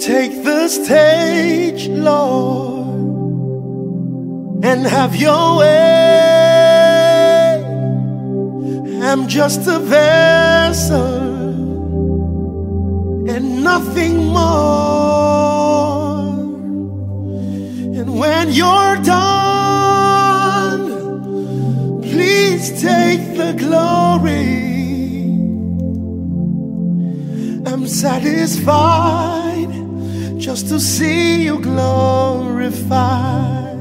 Take the stage, Lord, and have your way. I'm just a vessel and nothing more. And when you're done, please take the glory. I'm satisfied just to see you glorified.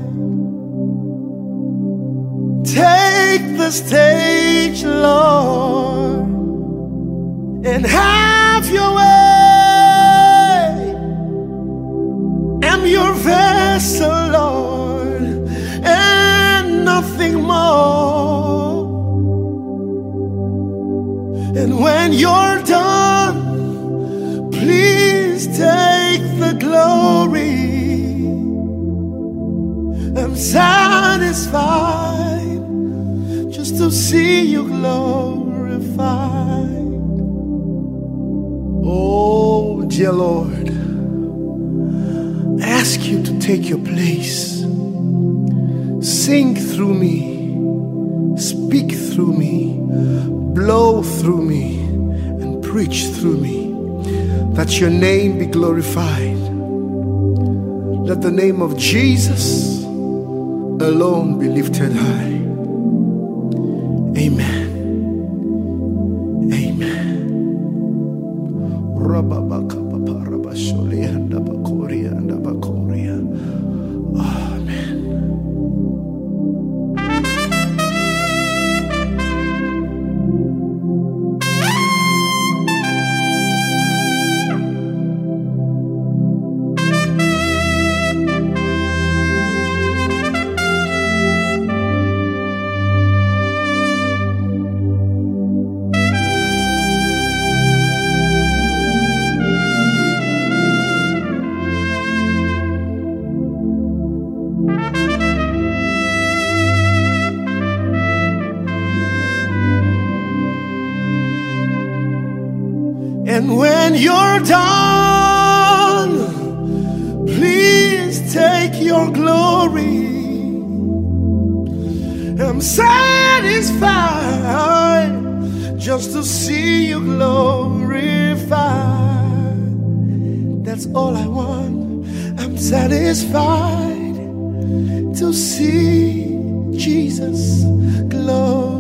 Take the stage, Lord, and have your way. I'm your vessel, Lord, and nothing more. And when you're done, please take the glory. I'm satisfied just to see you glorified. Oh, dear Lord, I ask you to take your place. Sing through me, speak through me, blow through me, and preach through me, that your name be glorified. Let the name of Jesus alone be lifted high. Amen. Amen. Amen. And when you're done, please take your glory. I'm satisfied just to see you glorified. That's all I want. I'm satisfied to see Jesus glorified.